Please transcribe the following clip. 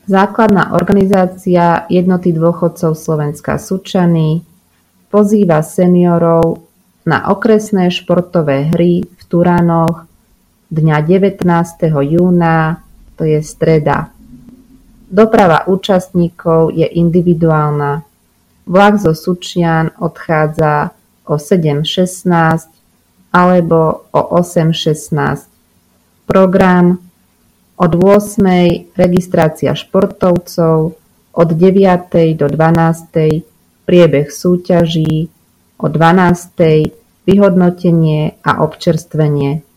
Základná organizácia Jednoty dôchodcov Slovenska Sučany pozýva seniorov na okresné športové hry v Turanoch dňa 19. júna, to je streda. Doprava účastníkov je individuálna. Vlak zo Sučian odchádza o 7:16 alebo o 8:16. Program: od 8:00 registrácia športovcov, od 9:00 do 12:00 priebeh súťaží, o 12:00 vyhodnotenie a občerstvenie.